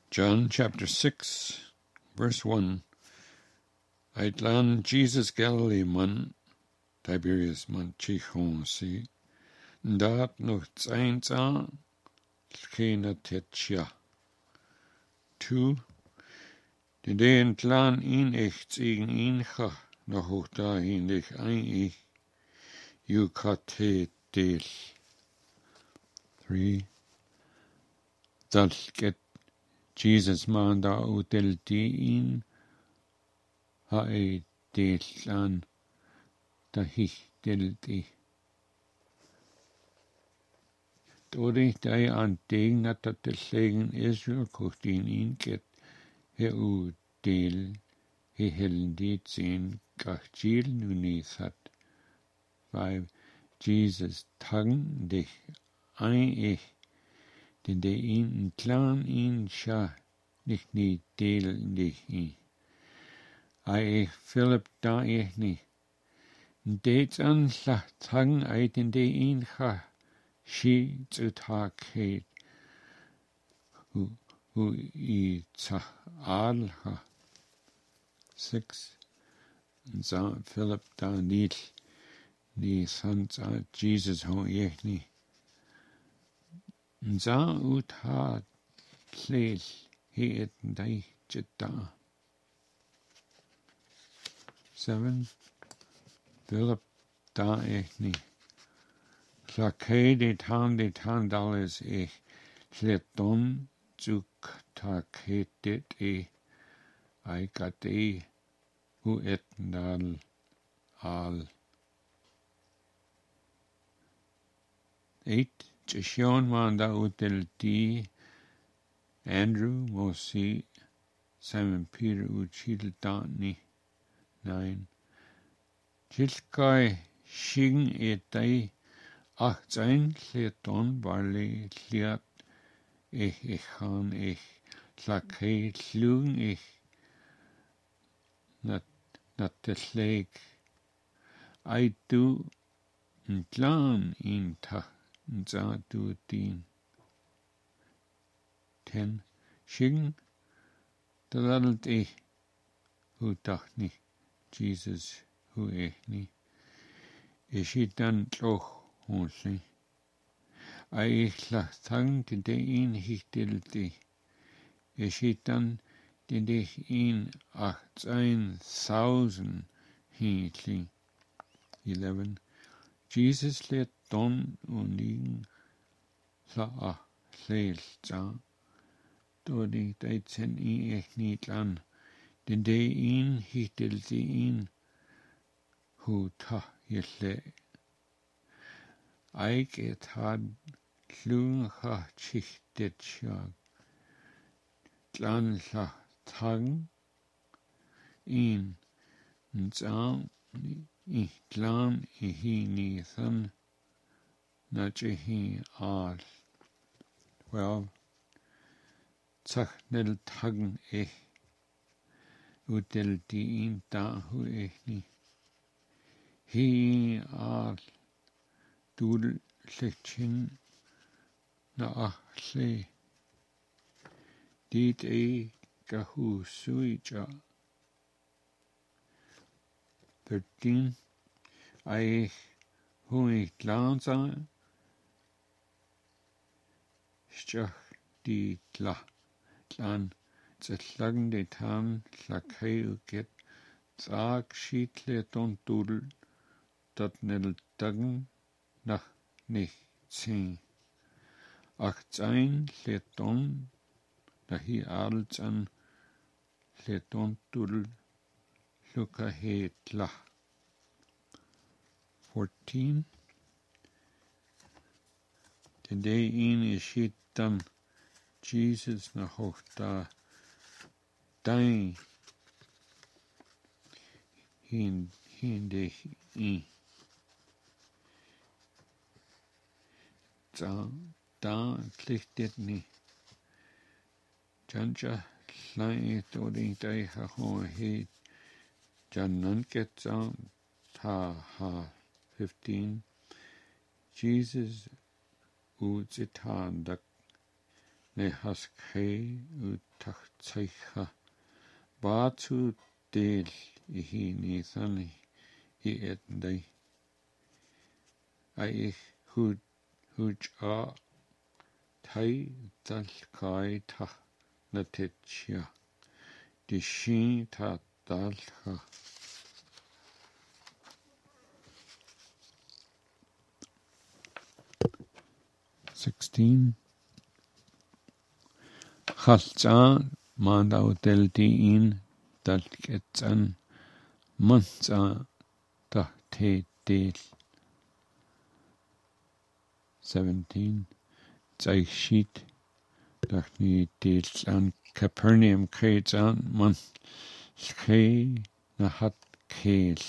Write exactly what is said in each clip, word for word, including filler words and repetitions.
John chapter six, verse one. Aitlan Jesus Galilee man, Tiberius man chichon si, dat noch zaints an, kena tetja. Two, den den tlan in echt in in cha, noch hoch da hin dich ein ich, Yukate del. Three, dat get Jesus man da utel di in, ha e del an, da hich del di. Dori dai an degen at dat de legen Israel kocht in in get, he u del, he helen dit zin, gach gil nu nis hat. Weil Jesus tang dich ein ich, den de in klan in scha, nicht nie del dich in. Ai ich Philip da ich nicht. Det an la tang ai den de in cha, shi zu tag het, hu, hu i ta al ha. Six, and sa Philip da nicht, ni san sa Jesus ho ich nicht. And sa ut ha tlel, he et dai jetta. Seven, Philip da ich nicht. Klakei de tan de tan dollars ich, tleton zuk ta ketet e, ai gat e, hu et dal al. Eight, Jeshon man da utel di, Andrew mosi, Simon Peter uchil dani. Nine, Jilkai shing et dai, ach zain leton barley liat, ich ich han ich, klakei tlung ich, nat nat de leg, I do nklan in ta, nza du din. Ten, shing, daladelt ich, hu dacht nicht, Jesus, hu ich nicht. Ich ich dann tloch, honli. Ai ich lach tang, den de in hich dilti. Ich ich dann, den de in acht ein thousand hitli. Eleven. Jesus let don unin la a leil za. Dodi deitsen i ich nicht an. Den de in hich dilti in hu ta jelle. Eik et had llung ha chich det siag. Glan la tang in nzam i glan i hi ni than na je hi al. Well, tach nel tang ich udel di in da hu ich ni. Hi al dul lechin na achle. Dit e gahu suija. Thirteen. I hu ich glanza. Stach di gla. Glan. Zetlagen de tan tlakei uget. Zag shitle don dul. Dat nel dagen nach nicht zehn. Acht ein leton. Dahi adels an leton dul. Luka hetla. Fourteen. Den day in is shit dan Jesus na hochta dein hin hin de in. Da da klichtet ni. Janja klein to den day ha ho he Jan get ta ha fifteen. Jesus uzitan dak ne haske utachtsicha. Batu del ihi nithani i etndai. Ai ich hud huj a tai dal kai ta na tetsia. Di shin ta dalcha. Sixteen. Chalza mandau del diin dal ketsan manza ta te del. Seventeen. Zeishit dachni del an Capernaum kreitsan man ske na hat keel.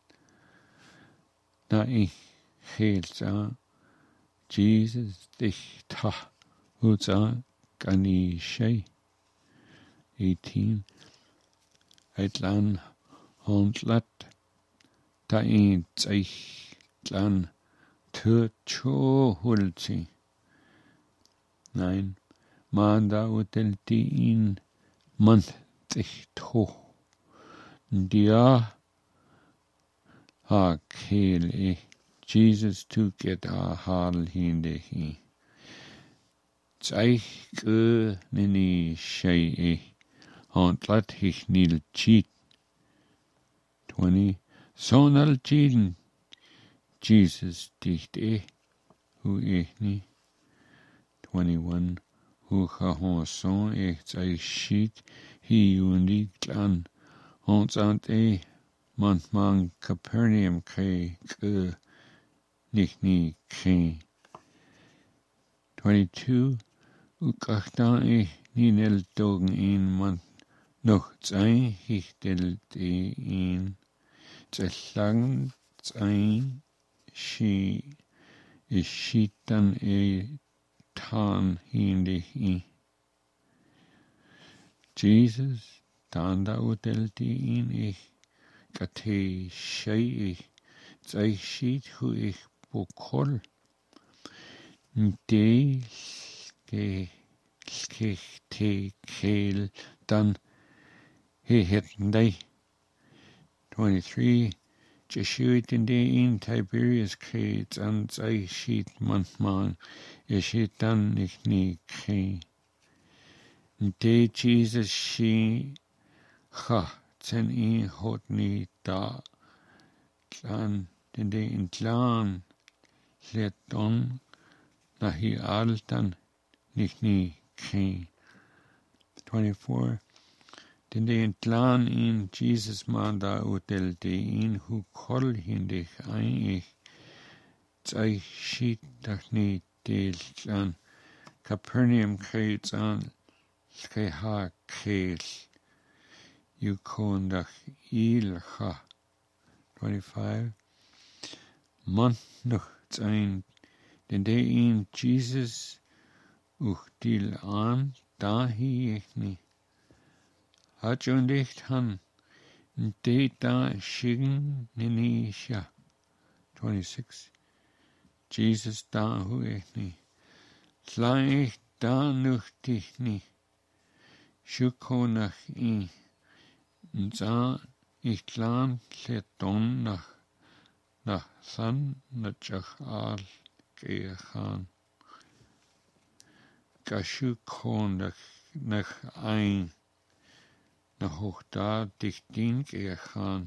Na ich keelsa Jesus dich ta hutsa gani shay. Eighteen. Eitlan hondlat ta ein zeich tu cho hulti. Nine. Manda utel diin man sich to. Dia ha keel e Jesus to get a hal hinde hi. Zeich ge nini shay e hondlat hich nil cheat. Twenty. Sonal cheatin Jesus dicht e hu e ni. Twenty-one. Hu ha hon son e zeich shit hi undi glan honsant e man man Capernaum kre ge nicht ni kre. Twenty-two. Ukachtan e ni nel dogen in man noch zein hich del de in zelang zein shi is shitan e tan hindi hi. Jesus tanda utel di in ich kate shay ich zeich shit hu ich bokol. De ke kich te keel dan he hetten day. Twenty-three. Jeshuit in de in Tiberius kreets an zeich shit manchmal ishit dan nicht nie kre. De Jesus shi ha ten in hot ni da klan den de in klan let don na hi altan nicht nie kre. Twenty-four. Den de in klan in Jesus manda utel de in hu kol hindig ein ich zeich shit dach ni del klan Capernaum kreets an ske ha keel. You kondach il ha. Twenty-five. Man noch zain den de in Jesus uch dil an da hi ich ni. Hat schon dicht han de da schigen ni sha. Twenty-six. Jesus da hu ich ni. Slai ich da noch dich ni. Schuko nach i. Nza ich klan leton nach nach san nachach al gehan. Gaschuko nach nach ein nach hoch da dich din gehan.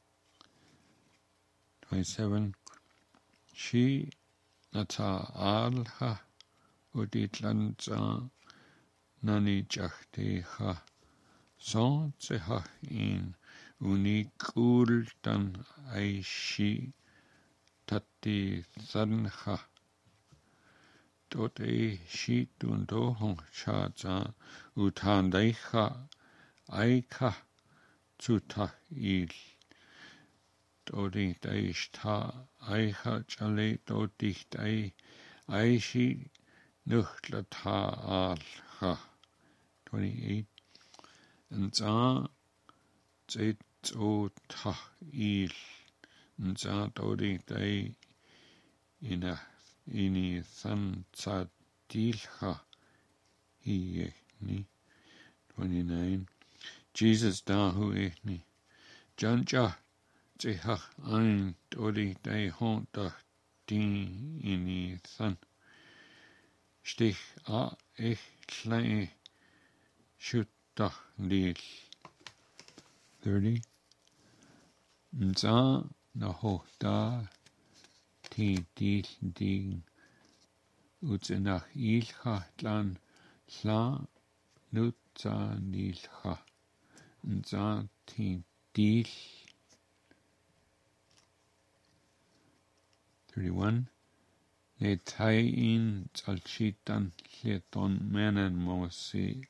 Twenty-seven. She nata al ha uditlan za nani jachte ha. Son se ha in unikul dan aishi tatti san ha. Dort e shi dun do hong cha za utan dai ha aika zuta il. Dort e dai sta aika chale dort dicht ai aishi nuchtla ta al ha. Twenty-eight. Nza zet o ta il. Nza dodi dai ina ini san za dilha hi echni. twenty-nine. Jesus da hu echni. Jan ja zehach ein tori dei hontach din ini than. Stich a ech klein shuttach lil. thirty. Nza na hoch da ti dil din utzenach ilcha tlan tla nutza nilcha. Nza ti dil. thirty-one. Le tai in tzalchitan leton menen mosi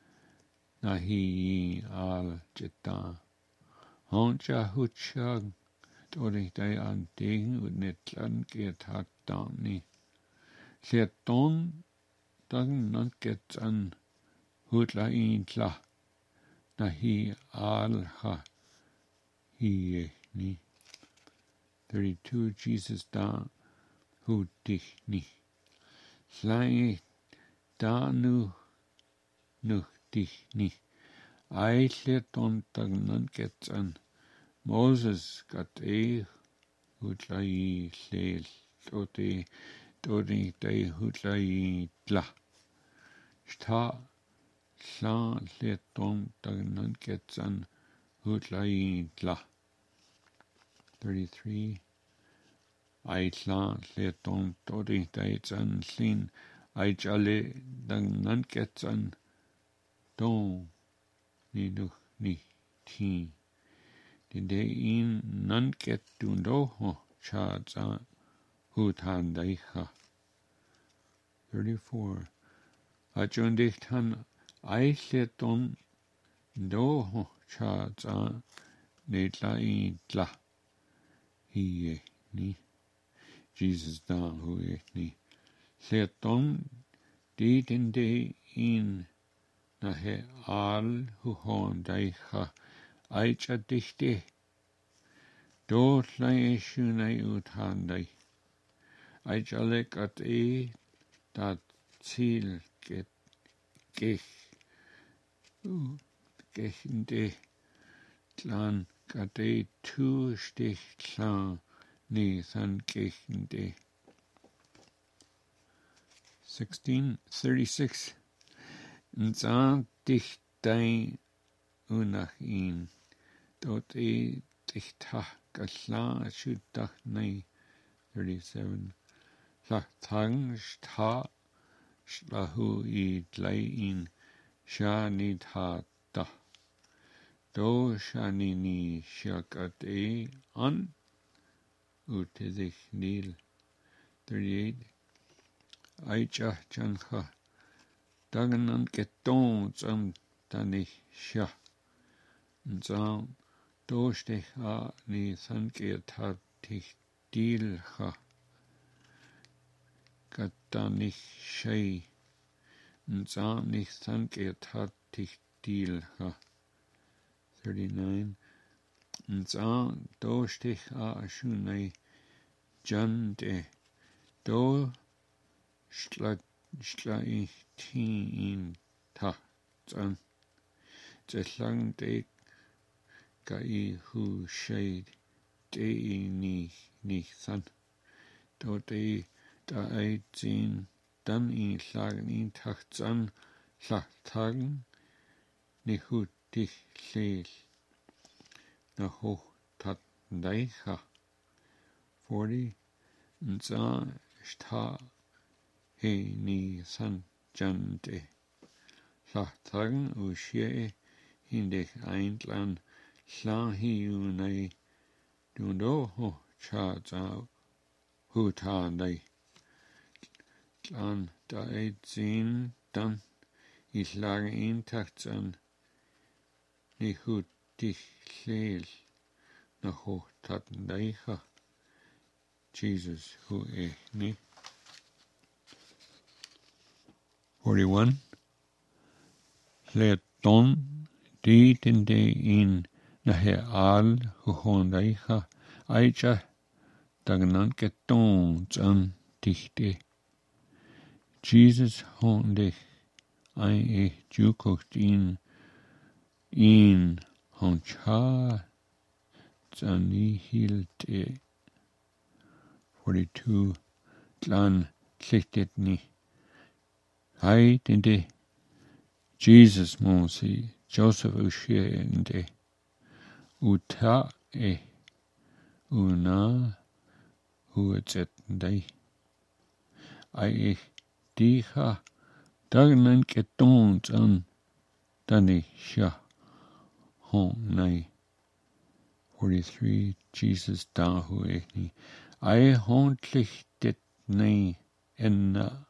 nahi al jeta. Honcha hutchag tori dei an ding ut netlan get hat dani. Leton dan nan get an hutla in tla nahi al ha hi ni. thirty-two. Jesus da hu dich ni. Slange da nu nu dich ni. Eichle ton tagnan gets an. Moses got e hutlai hlel. Toti toti de hutlai tla. Sta sla le ton tagnan gets an hutlai tla. thirty-three. I tla le ton toti dates an slin. I jale tagnan gets an don. Ni nu ni ti. Den de in nan get du do ho cha za hutan daicha. thirty-four. A jon dicht han eichle don do ho cha za netla in tla. Hi ni. Jesus da hu ni. Le don di den de in na he al hu hon daicha. Aicha dichte. Do llai eisiwnau utan dai. Aicha le gat e da til get gech. Gech in de tlan gat e tu stich tlan ni than gech in de. sixteen. thirty-six. Nza dich dai unach in. Dot e dichtach galla shudach nei. thirty-seven. Lach tang sta shlahu I dlai in sha ni ta da. Do shani ni shakat e an utedich nil. thirty-eight. Aicha chancha. Dagan geton zam danich sha. Nzam do stech a ni thanket hat dich dilcha. Gatanich shei. Nzam nich thanket hat dich dilcha. thirty-nine. Nzam do stech a shunai jande. Do shla shla ich ti in ta zan. Zeslang de gai hu shade de ni ni san. Do de da ei zin dan in slagen in tacht zan slachtagen ni hu dich leel. Na hoch tat daicha. forty. Nza sta he ni san jante. Slachtagen u shie hindech eintlan slahi unai dundo ho cha za hutan dai. Tlan da ei zin dan I slag in tachtsan ni hut dich leel na ho tat daicha. Jesus hu e ni. forty-one. Le don di den de in na he al hu hon daicha. Aicha dagnan geton zan dichte. Jesus hon dich ai e jukocht in in honcha zani hilt e forty-two tlan klichtet ni hai dinde Jesus mosi Joseph ushie inde uta e una huetset ndai ai e diha dagnan keton an dani sha hon nai forty-three Jesus da hu ni ai hontlichtet nei enna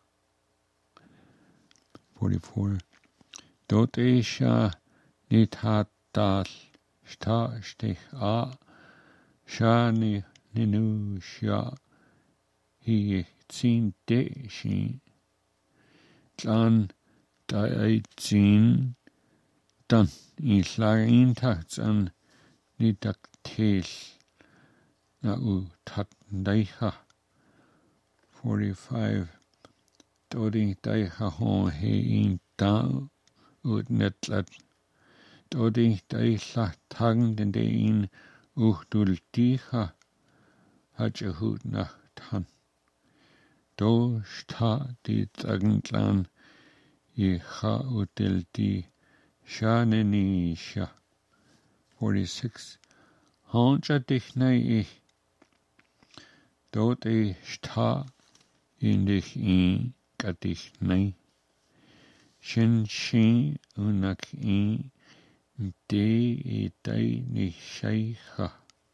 forty-four dort isha nit hat dal sta stich a shani ninu sha hi zin de shi tlan da ai zin dan i slag in takt an nidak til na u tat daiha forty-five dodi daiha hon he in da ut netlat dodi daiha tang den de in uhdul diha hajahut nach tan do sta di tagntlan i ha utel di shaneni sha forty-six Honja dich nei ich dort e sta in dich in gadich nei shin shi unak in de e dai ni shaykha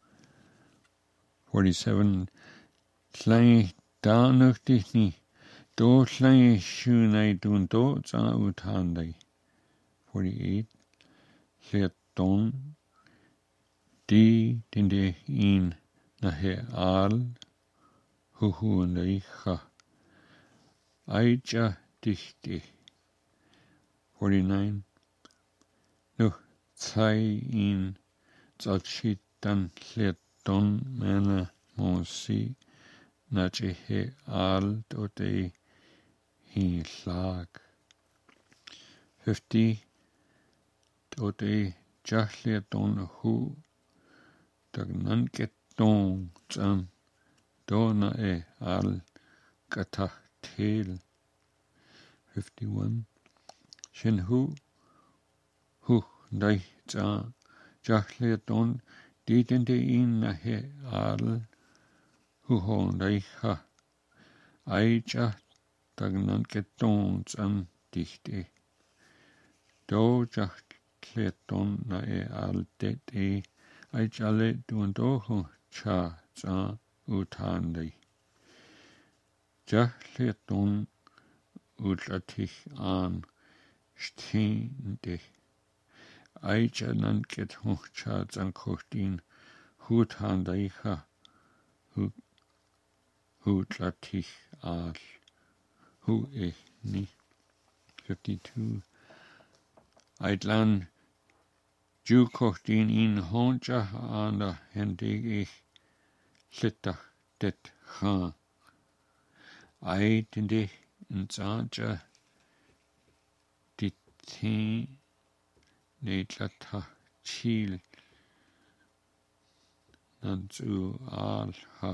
forty-seven Slai da noch dich ni do slai shu nei dun do za utan dai forty-eight Let don di den de in na he al hu hu nei kha aija dich di forty-nine nu tsai in zalchit dan let don mana mosi na je he al do de hi slag fifty do de jachlet don hu dagnan get don zan dona e al katach tel fifty-one shin hu hu dai za jachlet don di den de in na he al hu hon dai ha ai ja dagnan get don zan dichte do jachlet don na e al det e ai jale dun do hu cha za utan dai jachlet don utlatich an stinde ai janan get hu cha zan kochtin hutan dai ha hu utlatich al hu e ni fifty-two Aitlan Jew kochtin in honja an der hendig ich littach det ha ai dinde in zaja dit ti netlata chil nan zu al ha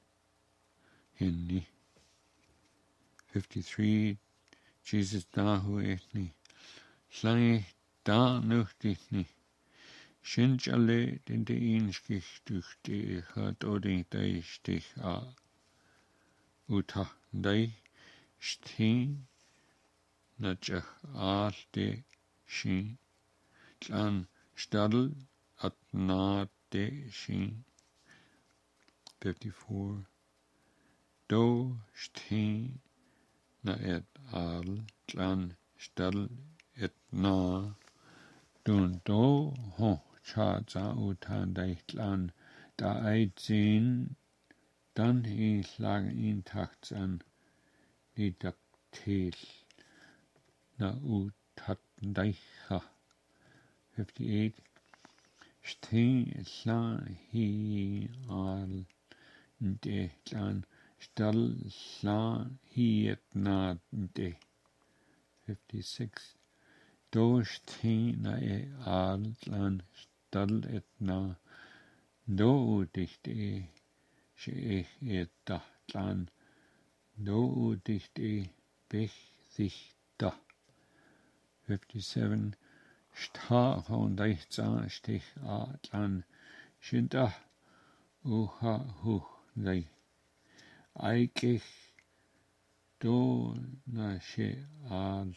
hinni fifty-three Jesus da hu etni Slai da noch dich ni Shinjale den de inskich durch die hat oder dei stich a uta dei sti na jach al de shi tlan stadl at na de shi fifty-four do sti na et al tlan stadl et na dun do ho cha za utan dai tlan da ai zin dan hi slag in tacht an ni dak til na utat dai ha fifty-eight sti sla hi al de tlan stal sla hi et na de fifty-six. Dosh tina e allan stall etna. Do dicht e she e dahlan. Do dicht e bech sich da. fifty-seven. Sta hon deichtsa stich atlan. Shinda uha hu lei. Aikich do na she al.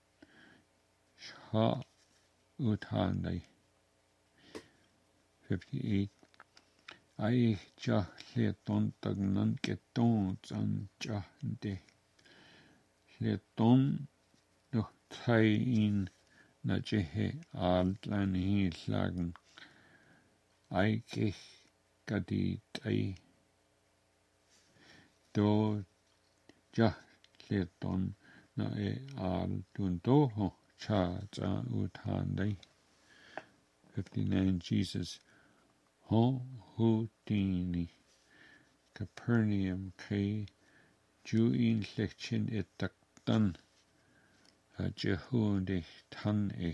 Sha uthan lei. fifty-eight. Ai cha le ton tagnan ke ton san cha de. Le ton no tai in na jehe altlan hi slagen. Aikich gadi tai. Do ja le ton na e al tun do ho cha cha uthan lei. fifty-nine. Jesus ho hutini Capernaum ke juin lechin et taktan a jehunde tan e.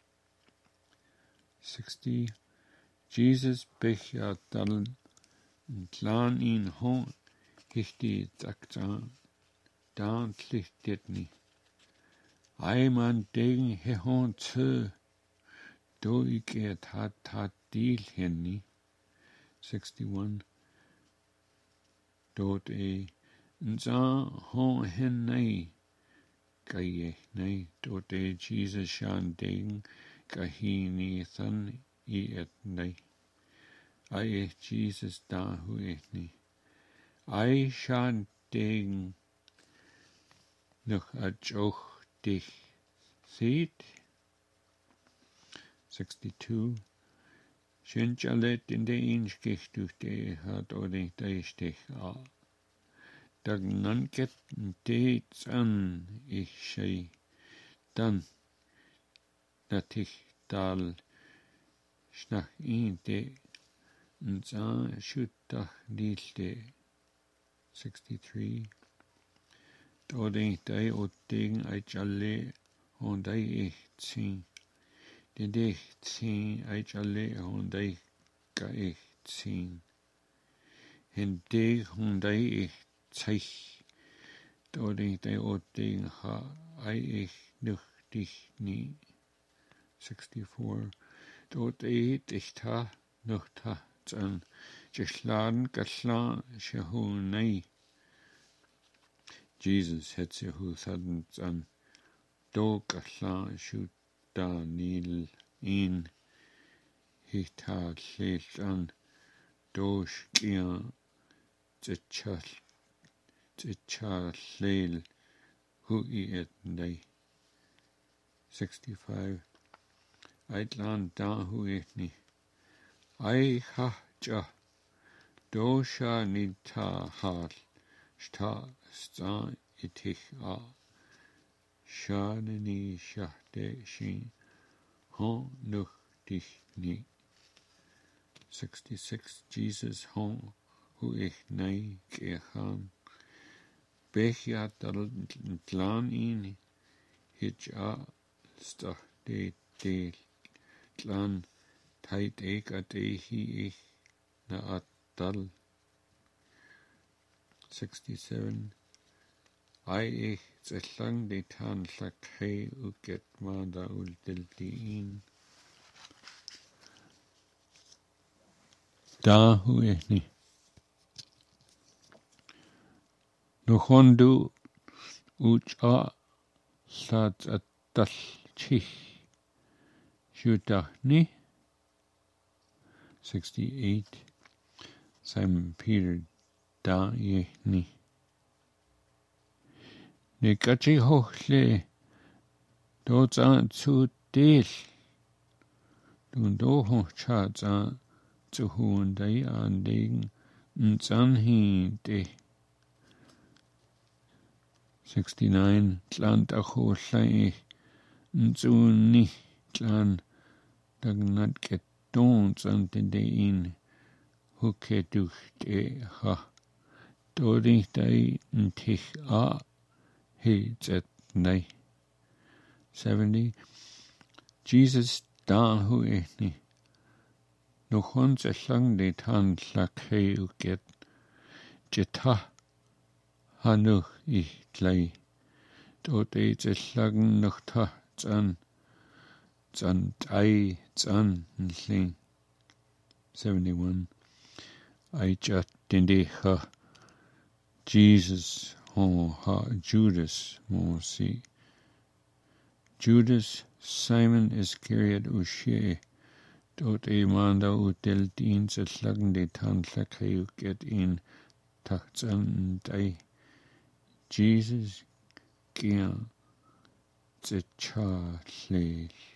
sixty. Jesus bechja dal tlan in ho hichti taktan dan tlichtni. Ai man degen he hon tø do ikke tat tat dil henni. sixty-one. Dot e nza hon hen nei gaye nei dot e Jesus shan degen gahini than i et nei. Ai e Jesus da hu et ni. Ai shan degen noch a joch dich seht. sixty-two. Shinchalet in de inskich durch de hat oder de stich a. Dag nanket deets an ich shei. Dan dat ich dal schnach in de nza schutach dilte. sixty-three. Dode de o ding ai challe on de ich zin. De dich zin ai challe on de ga ich zin. Hen de on de ich zeich. Dode de o ding ha ai ich nuch dich ni. sixty-four. Dode ich ta nuch ta zan. Jechladen gaslan shehu nei. Jesus het se hu sadden zan. Do gaslan shu da nil in. Hita lel do shkia zechal zechal lel hu I et nei. sixty-five. Eitlan da hu et ni. Ai ha ja. Do sha ni ta hal. Sta sta itich a. Sha ni sha de shin. Ho nuch dich ni. sixty-six. Jesus ho hu ich nei gehan. Bechja dal tlan in hitch a sta de de tlan tait ek at hi ich na at dal. sixty-seven. Ai ich zellang de tan lakhe uget manda ul dilti in. Da hu ich ni. Nukhondu uch a sat at dal chich. Shutach ni. sixty-eight. Simon Peter da ich ni. Ne gachi hochle do za zu del. Dun do ho cha za zu hun dai anlegen und zan hi de. sixty-nine. Tlan da hochle ich zu ni tlan dagnat get don zan den de in. Huke durch de ha. Do dich dai n tich a. He zet nei. seventy. Jesus dahu ehni. Nog ons a lang de tan llak u get. Jeta hanuch ich klei. Dort eit a lang noch ta zan. Zan tai zan nling. seventy-one. I jat dindecha. Jesus ho ha Judas mo si. Judas Simon Iscariot ushe. Dort e manda utel dien se slagen de tan llakeu get in tachtan dai. Jesus gia ze cha lle